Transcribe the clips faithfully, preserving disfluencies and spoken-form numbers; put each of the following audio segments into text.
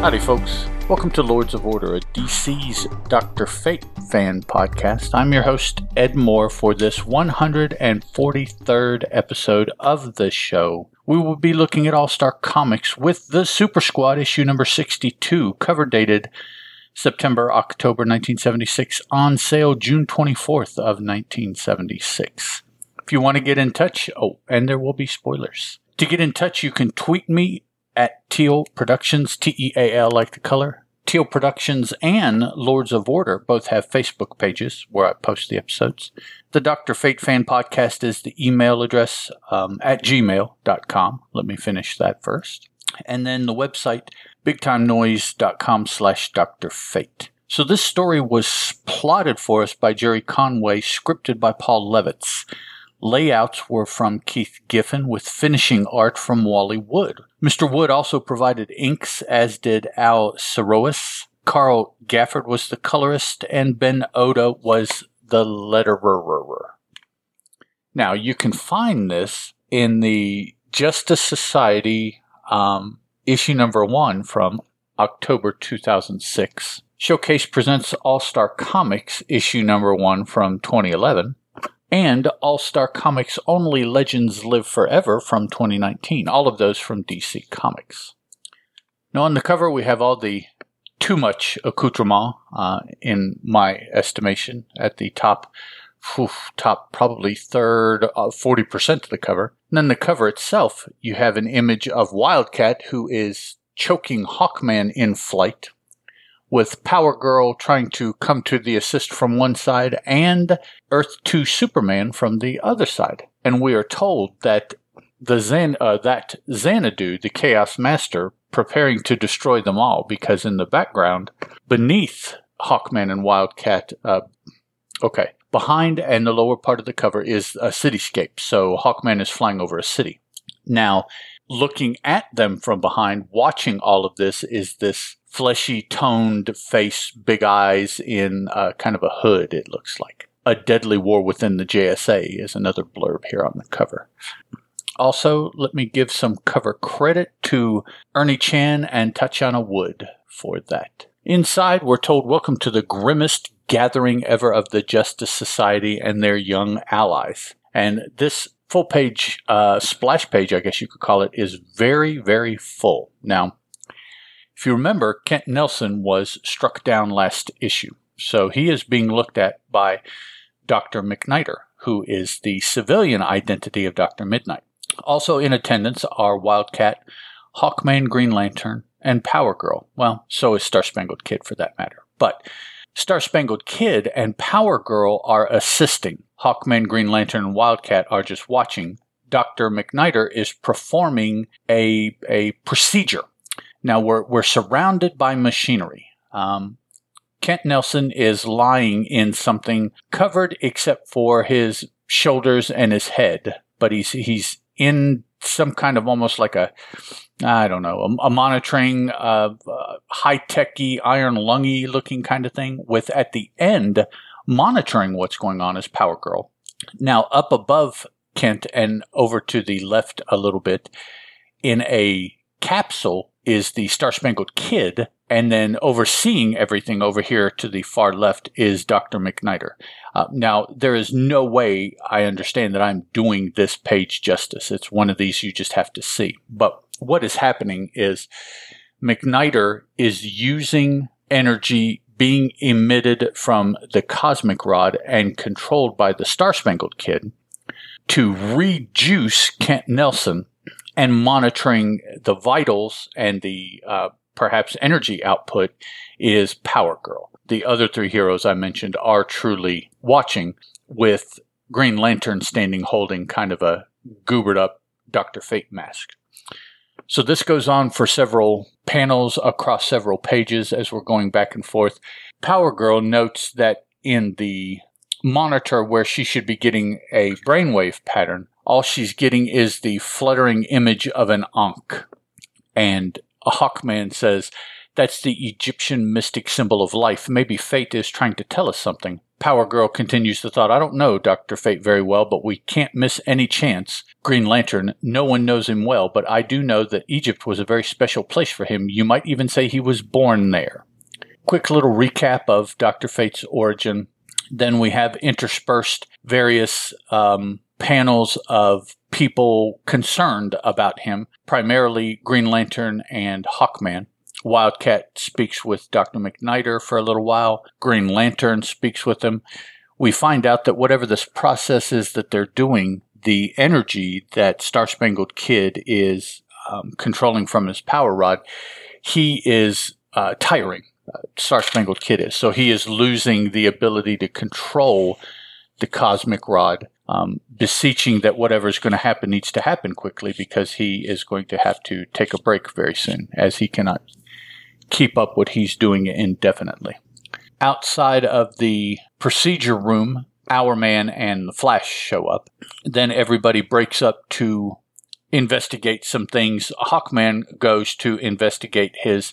Howdy, folks. Welcome to Lords of Order, a D C's Doctor Fate fan podcast. I'm your host, Ed Moore, for this one hundred forty-third episode of the show. We will be looking at All-Star Comics with the Super Squad issue number sixty-two, cover dated September, October nineteen seventy-six, on sale June twenty-fourth of nineteen seventy-six. If you want to get in touch, oh, and there will be spoilers. To get in touch, you can tweet me at Teal Productions, T E A L like the color. Teal Productions and Lords of Order both have Facebook pages where I post the episodes. The Doctor Fate Fan Podcast is the email address um, at gmail dot com. Let me finish that first. And then the website, bigtimenoise.com slash Dr. Fate. So this story was plotted for us by Jerry Conway, scripted by Paul Levitz. Layouts were from Keith Giffen, with finishing art from Wally Wood. Mister Wood also provided inks, as did Al Sirois. Carl Gafford was the colorist, and Ben Oda was the letterer. Now, you can find this in the Justice Society um, issue number one from October two thousand six. Showcase presents All-Star Comics issue number one from twenty eleven. And All-Star Comics Only Legends Live Forever from twenty nineteen. All of those from D C Comics. Now on the cover we have all the too much accoutrement, uh, in my estimation, at the top, whew, top probably third, uh, forty percent of the cover. And then the cover itself, you have an image of Wildcat, who is choking Hawkman in flight, with Power Girl trying to come to the assist from one side, and Earth two Superman from the other side. And we are told that the Zan- uh, that Xanadu, the Chaos Master, preparing to destroy them all, because in the background, beneath Hawkman and Wildcat, uh, okay, behind and the lower part of the cover is a cityscape, so Hawkman is flying over a city. Now, looking at them from behind, watching all of this, is this fleshy, toned face, big eyes in uh, kind of a hood, it looks like. A Deadly War Within the J S A is another blurb here on the cover. Also, let me give some cover credit to Ernie Chan and Tatiana Wood for that. Inside, we're told, welcome to the grimmest gathering ever of the Justice Society and their young allies. And this full-page, uh, splash page, I guess you could call it, is very, very full. Now, if you remember, Kent Nelson was struck down last issue, so he is being looked at by Doctor McNider, who is the civilian identity of Doctor Midnight. Also in attendance are Wildcat, Hawkman, Green Lantern, and Power Girl. Well, so is Star-Spangled Kid for that matter. But Star-Spangled Kid and Power Girl are assisting. Hawkman, Green Lantern, and Wildcat are just watching. Doctor McNider is performing a, a procedure. Now, we're we're surrounded by machinery. Um, Kent Nelson is lying in something covered except for his shoulders and his head, but he's he's in some kind of almost like a, I don't know, a, a monitoring, uh, uh, high-techy, iron lungy looking kind of thing, with at the end monitoring what's going on is Power Girl. Now, up above Kent and over to the left a little bit, in a capsule, is the Star-Spangled Kid, and then overseeing everything over here to the far left is Doctor McNider. Uh, now, there is no way I understand that I'm doing this page justice. It's one of these you just have to see. But what is happening is McNider is using energy being emitted from the Cosmic Rod and controlled by the Star-Spangled Kid to rejuice Kent Nelson, and monitoring the vitals and the uh, perhaps energy output is Power Girl. The other three heroes I mentioned are truly watching, with Green Lantern standing holding kind of a goobered up Doctor Fate mask. So this goes on for several panels across several pages as we're going back and forth. Power Girl notes that in the monitor where she should be getting a brainwave pattern, all she's getting is the fluttering image of an Ankh. And a Hawkman says, that's the Egyptian mystic symbol of life. Maybe fate is trying to tell us something. Power Girl continues the thought, I don't know Doctor Fate very well, but we can't miss any chance. Green Lantern, no one knows him well, but I do know that Egypt was a very special place for him. You might even say he was born there. Quick little recap of Doctor Fate's origin. Then we have interspersed various um, panels of people concerned about him, primarily Green Lantern and Hawkman. Wildcat speaks with Doctor McNider for a little while. Green Lantern speaks with him. We find out that whatever this process is that they're doing, the energy that Star-Spangled Kid is um, controlling from his power rod, he is uh, tiring. Uh, Star-Spangled Kid is. So he is losing the ability to control the cosmic rod, um, beseeching that whatever is going to happen needs to happen quickly because he is going to have to take a break very soon, as he cannot keep up what he's doing indefinitely. Outside of the procedure room, Hourman and the Flash show up. Then everybody breaks up to investigate some things. Hawkman goes to investigate his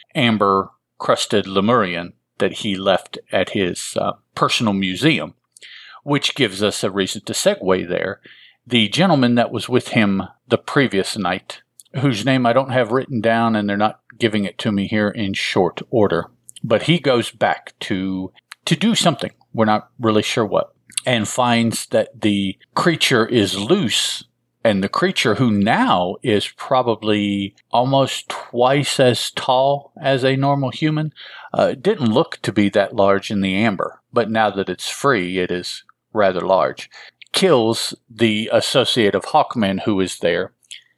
amber-crusted Lemurian that he left at his uh, personal museum, which gives us a reason to segue there. The gentleman that was with him the previous night, whose name I don't have written down, and they're not giving it to me here in short order, but he goes back to to do something. We're not really sure what, and finds that the creature is loose, and the creature, who now is probably almost twice as tall as a normal human, uh, didn't look to be that large in the amber, but now that it's free, it is rather large. Kills the associate of Hawkman who is there,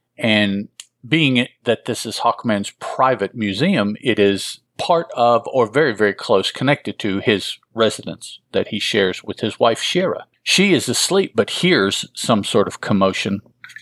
and being it that this is Hawkman's private museum, it is part of, or very, very close connected to, his residence that he shares with his wife, Shira. She is asleep, but hears some sort of commotion.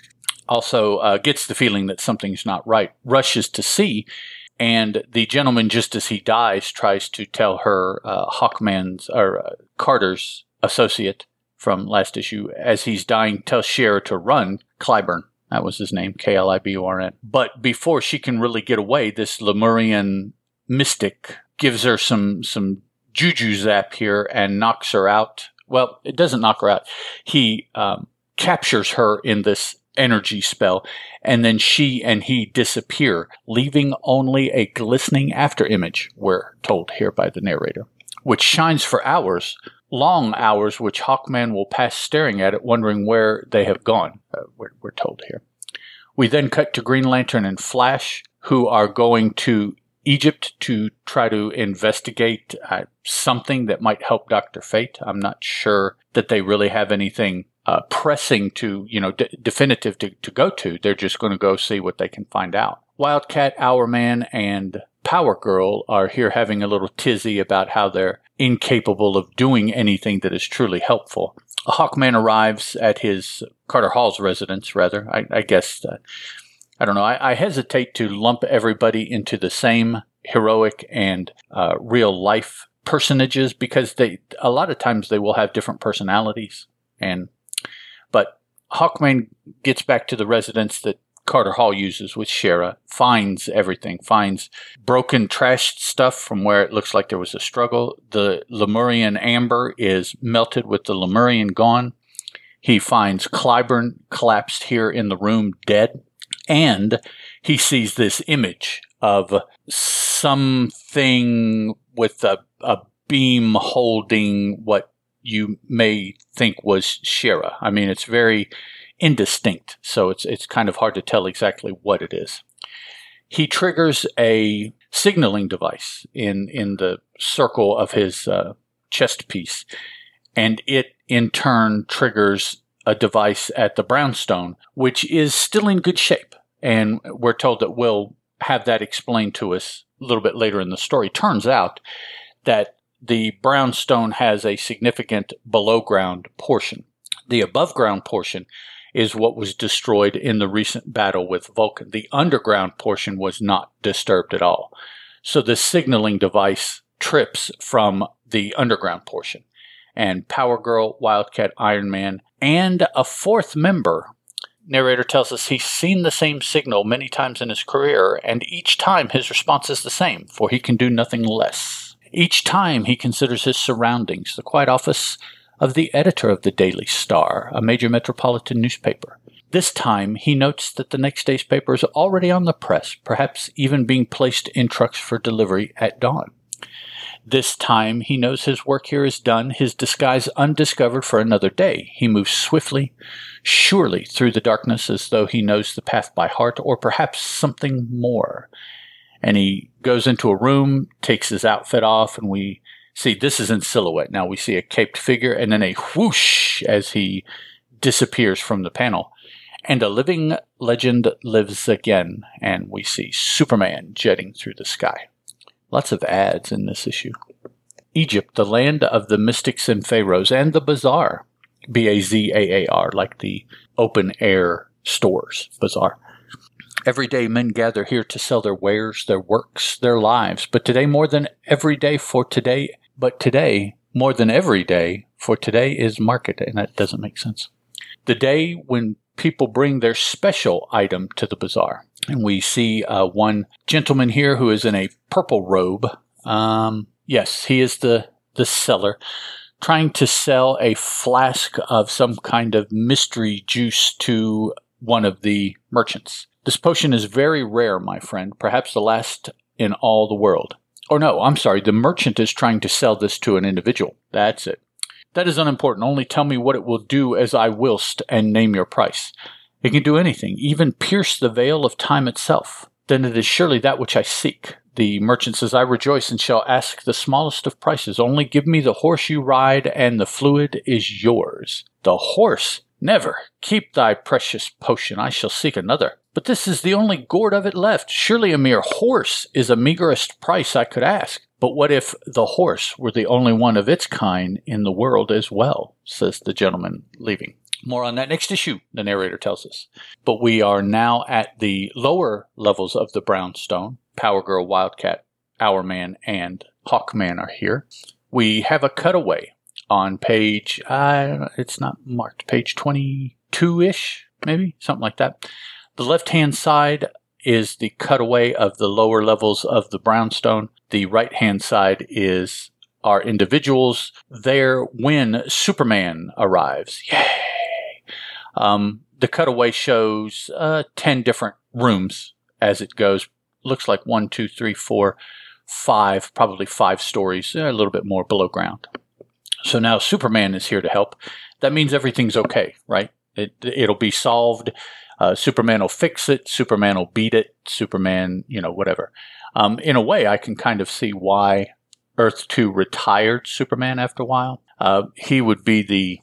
Also uh, gets the feeling that something's not right. Rushes to see, and the gentleman, just as he dies, tries to tell her, uh, Hawkman's, or uh, Carter's associate from last issue, as he's dying, tells Shira to run. Clyburn. That was his name, K L I B U R N. But before she can really get away, this Lemurian mystic gives her some some juju zap here and knocks her out. Well, it doesn't knock her out. He um, captures her in this energy spell, and then she and he disappear, leaving only a glistening afterimage, we're told here by the narrator, which shines for hours, long hours, which Hawkman will pass staring at it, wondering where they have gone, uh, we're, we're told here. We then cut to Green Lantern and Flash, who are going to Egypt to try to investigate uh, something that might help Doctor Fate. I'm not sure that they really have anything uh, pressing to, you know, d- definitive to, to go to. They're just going to go see what they can find out. Wildcat, Hourman, and Power Girl are here having a little tizzy about how they're incapable of doing anything that is truly helpful. Hawkman arrives at his, Carter Hall's residence, rather. I, I guess, uh, I don't know. I, I hesitate to lump everybody into the same heroic and uh, real life personages, because they, a lot of times they will have different personalities. And, but Hawkman gets back to the residence that Carter Hall uses with Shira, finds everything, finds broken, trashed stuff from where it looks like there was a struggle. The Lemurian amber is melted with the Lemurian gone. He finds Clyburn collapsed here in the room, dead. And he sees this image of something with a, a beam holding what you may think was Shira. I mean, it's very indistinct, so it's it's kind of hard to tell exactly what it is. He triggers a signaling device in, in the circle of his uh, chest piece, and it in turn triggers a device at the Brownstone, which is still in good shape. And we're told that we'll have that explained to us a little bit later in the story. Turns out that the Brownstone has a significant below-ground portion. The above-ground portion is what was destroyed in the recent battle with Vulcan. The underground portion was not disturbed at all. So the signaling device trips from the underground portion. And Power Girl, Wildcat, Iron Man, and a fourth member, narrator tells us he's seen the same signal many times in his career, and each time his response is the same, for he can do nothing less. Each time he considers his surroundings, the quiet office of the editor of the Daily Star, a major metropolitan newspaper. This time he notes that the next day's paper is already on the press, perhaps even being placed in trucks for delivery at dawn. This time he knows his work here is done, his disguise undiscovered for another day. He moves swiftly, surely through the darkness as though he knows the path by heart, or perhaps something more. And he goes into a room, takes his outfit off, and we see this is in silhouette. Now we see a caped figure and then a whoosh as he disappears from the panel. And a living legend lives again, and we see Superman jetting through the sky. Lots of ads in this issue. Egypt, the land of the mystics and pharaohs, and the bazaar. B A Z A A R, like the open-air stores, bazaar. Every day men gather here to sell their wares, their works, their lives. But today more than every day for today, but today more than every day for today is market. And that doesn't make sense. The day when people bring their special item to the bazaar. And we see uh, one gentleman here who is in a purple robe. Um, yes, he is the, the seller, trying to sell a flask of some kind of mystery juice to one of the merchants. This potion is very rare, my friend, perhaps the last in all the world. Or no, I'm sorry, the merchant is trying to sell this to an individual. That's it. That is unimportant. Only tell me what it will do as I willst, and name your price. It can do anything, even pierce the veil of time itself. Then it is surely that which I seek. The merchant says, I rejoice and shall ask the smallest of prices. Only give me the horse you ride, and the fluid is yours. The horse? Never. Keep thy precious potion. I shall seek another. But this is the only gourd of it left. Surely a mere horse is the meagerest price I could ask. But what if the horse were the only one of its kind in the world as well, says the gentleman leaving. More on that next issue, the narrator tells us. But we are now at the lower levels of the Brownstone. Power Girl, Wildcat, Hourman, and Hawkman are here. We have a cutaway on page, uh, it's not marked, page twenty-two-ish, maybe, something like that. The left-hand side is the cutaway of the lower levels of the Brownstone. The right-hand side is our individuals there when Superman arrives. Yay! Um, the cutaway shows uh, ten different rooms as it goes. Looks like one, two, three, four, five, probably five stories, a little bit more below ground. So now Superman is here to help. That means everything's okay, right? It, it'll be solved. Uh, Superman will fix it. Superman will beat it. Superman, you know, whatever. Um, in a way, I can kind of see why Earth two retired Superman after a while. Uh, he would be the,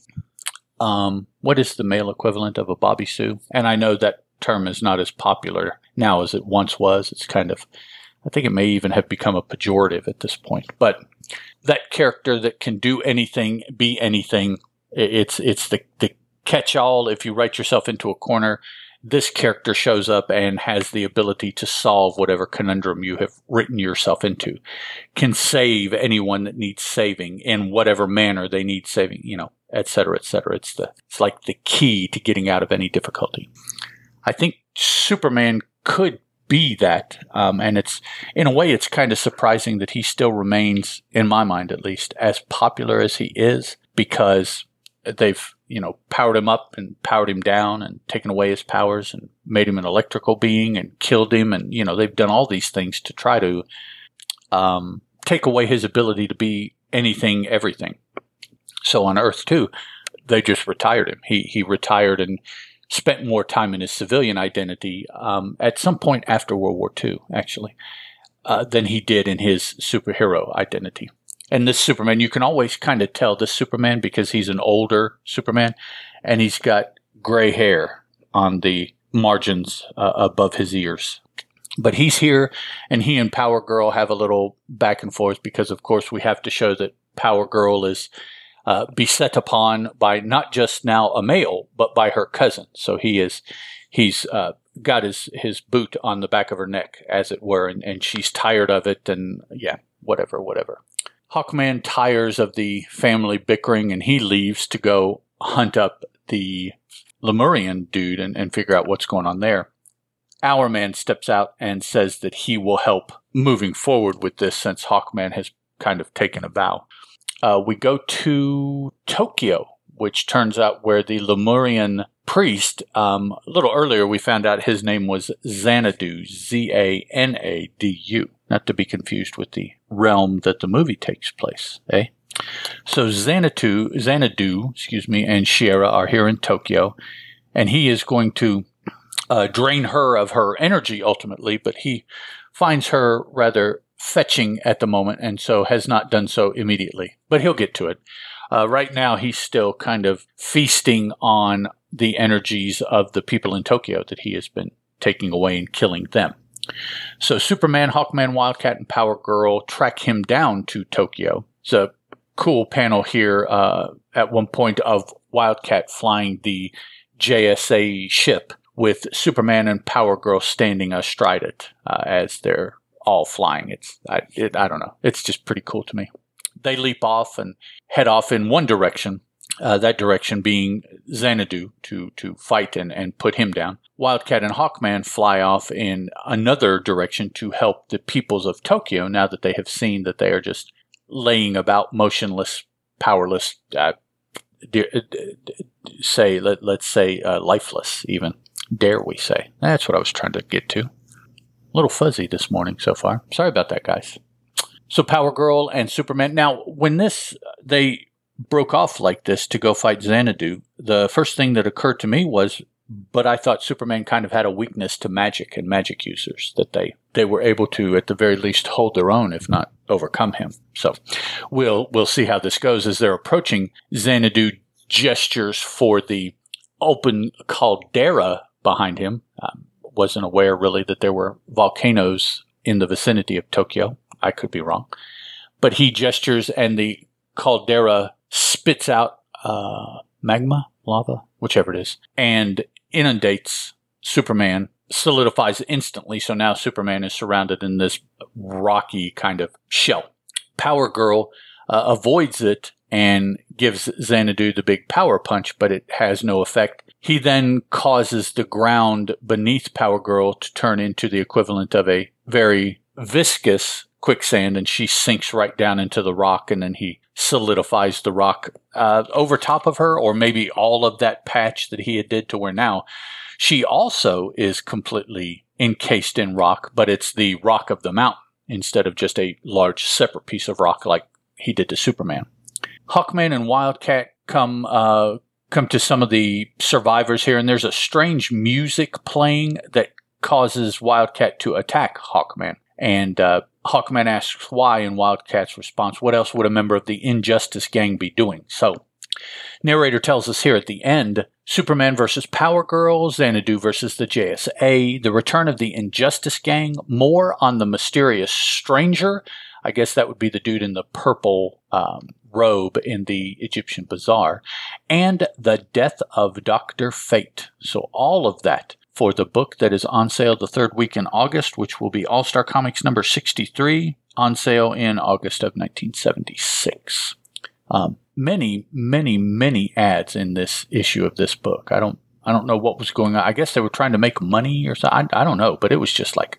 um, what is the male equivalent of a Bobby Sue? And I know that term is not as popular now as it once was. It's kind of, I think it may even have become a pejorative at this point. But that character that can do anything, be anything, it's it's the, the catch-all. If you write yourself into a corner, this character shows up and has the ability to solve whatever conundrum you have written yourself into, can save anyone that needs saving in whatever manner they need saving, you know, et cetera, et cetera. It's the, it's like the key to getting out of any difficulty. I think Superman could be that, um, and it's, in a way, it's kind of surprising that he still remains, in my mind at least, as popular as he is, because they've, you know, powered him up and powered him down and taken away his powers and made him an electrical being and killed him. And, you know, they've done all these things to try to um, take away his ability to be anything, everything. So on Earth two, they just retired him. He he retired and spent more time in his civilian identity um, at some point after World War Two, actually, uh, than he did in his superhero identity. And this Superman, you can always kind of tell this Superman because he's an older Superman, and he's got gray hair on the margins uh, above his ears. But he's here, and he and Power Girl have a little back and forth because, of course, we have to show that Power Girl is uh, beset upon by not just now a male, but by her cousin. So he is, he's uh, got his, his boot on the back of her neck, as it were, and, and she's tired of it, and yeah, whatever, whatever. Hawkman tires of the family bickering, and he leaves to go hunt up the Lemurian dude and, and figure out what's going on there. Hourman steps out and says that he will help moving forward with this, since Hawkman has kind of taken a vow. Uh, we go to Tokyo, which turns out where the Lemurian priest, um, a little earlier we found out his name was Xanadu, Z A N A D U, not to be confused with the realm that the movie takes place, eh? So Xanadu, Xanadu, excuse me, and Shiera are here in Tokyo, and he is going to uh, drain her of her energy ultimately, but he finds her rather fetching at the moment, and so has not done so immediately. But he'll get to it. Uh, right now, he's still kind of feasting on the energies of the people in Tokyo that he has been taking away and killing them. So Superman, Hawkman, Wildcat, and Power Girl track him down to Tokyo. It's a cool panel here uh, at one point of Wildcat flying the J S A ship with Superman and Power Girl standing astride it uh, as they're all flying. It's I, it, I don't know. It's just pretty cool to me. They leap off and head off in one direction, uh, that direction being Xanadu to, to fight and, and put him down. Wildcat and Hawkman fly off in another direction to help the peoples of Tokyo now that they have seen that they are just laying about motionless, powerless, uh, de- de- de- say, let, let's say uh, lifeless even, dare we say. That's what I was trying to get to. A little fuzzy this morning so far. Sorry about that, guys. So Power Girl and Superman. Now, when this, they broke off like this to go fight Xanadu, the first thing that occurred to me was, but I thought Superman kind of had a weakness to magic and magic users, that they, they were able to, at the very least, hold their own, if not overcome him. So we'll, we'll see how this goes as they're approaching. Xanadu gestures for the open caldera behind him. Um, wasn't aware really that there were volcanoes in the vicinity of Tokyo. I could be wrong. But he gestures and the caldera spits out uh, magma, lava, whichever it is, and inundates Superman, solidifies instantly. So now Superman is surrounded in this rocky kind of shell. Power Girl uh, avoids it and gives Xanadu the big power punch, but it has no effect. He then causes the ground beneath Power Girl to turn into the equivalent of a very viscous quicksand, and she sinks right down into the rock, and then he solidifies the rock uh, over top of her, or maybe all of that patch that he had did to where now she also is completely encased in rock, but it's the rock of the mountain instead of just a large separate piece of rock like he did to Superman. Hawkman and Wildcat come uh, come to some of the survivors here, and there's a strange music playing that causes Wildcat to attack Hawkman. And uh, Hawkman asks why, and Wildcat's response, what else would a member of the Injustice Gang be doing? So, narrator tells us here at the end, Superman versus Power Girl, Xanadu versus the J S A, the return of the Injustice Gang, more on the mysterious stranger. I guess that would be the dude in the purple um, robe in the Egyptian bazaar, and the death of Doctor Fate. So all of that for the book that is on sale the third week in August, which will be All-Star Comics number sixty-three, on sale in August of nineteen seventy-six. Um, many, many, many ads in this issue of this book. I don't, I don't know what was going on. I guess they were trying to make money or something. I, I don't know, but it was just like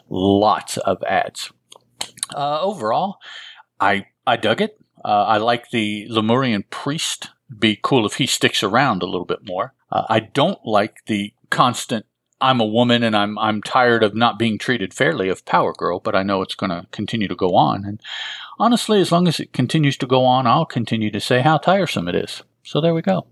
lots of ads. Uh, overall, I, I dug it. Uh, I like the Lemurian priest. Be cool if he sticks around a little bit more. Uh, I don't like the constant, I'm a woman and I'm I'm tired of not being treated fairly of Power Girl, but I know it's going to continue to go on. And honestly, as long as it continues to go on, I'll continue to say how tiresome it is. So there we go.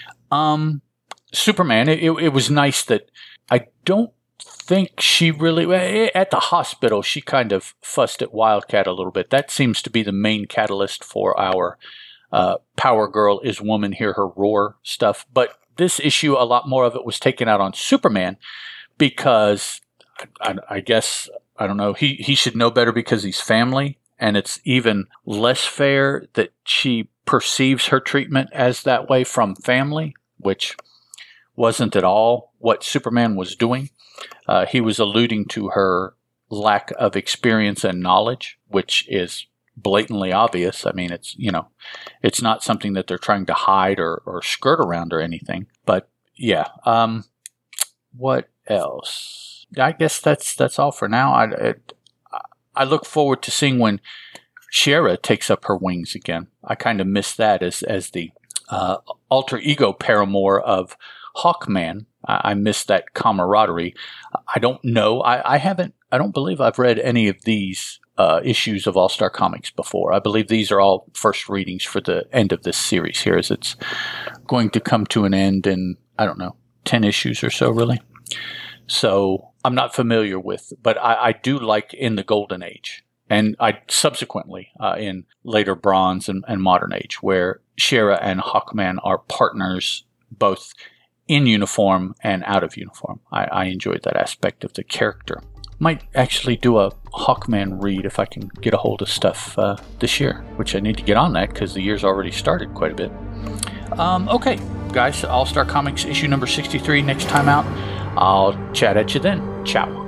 Um, Superman, it, it was nice that I don't think she really, at the hospital, she kind of fussed at Wildcat a little bit. That seems to be the main catalyst for our uh, Power Girl is woman, hear her roar stuff. But this issue, a lot more of it was taken out on Superman because I, I guess, I don't know, he, he should know better because he's family. And it's even less fair that she perceives her treatment as that way from family, which wasn't at all what Superman was doing. Uh, he was alluding to her lack of experience and knowledge, which is blatantly obvious. I mean, it's, you know, it's not something that they're trying to hide or, or skirt around or anything. But yeah, um, what else? I guess that's that's all for now. I it, I look forward to seeing when Shera takes up her wings again. I kind of miss that as as the uh, alter ego paramour of Hawkman. I, I miss that camaraderie. I don't know. I, I haven't. I don't believe I've read any of these uh, issues of All Star Comics before. I believe these are all first readings for the end of this series here, as it's going to come to an end in, I don't know, ten issues or so, really. So I'm not familiar with, but I, I do like In the Golden Age. And I subsequently uh, in later Bronze and, and Modern Age, where Shera and Hawkman are partners both in uniform and out of uniform. I, I enjoyed that aspect of the character. Might actually do a Hawkman read if I can get a hold of stuff uh, this year, which I need to get on that because the year's already started quite a bit. Um, okay, guys, All Star Comics issue number sixty-three next time out. I'll chat at you then. Ciao.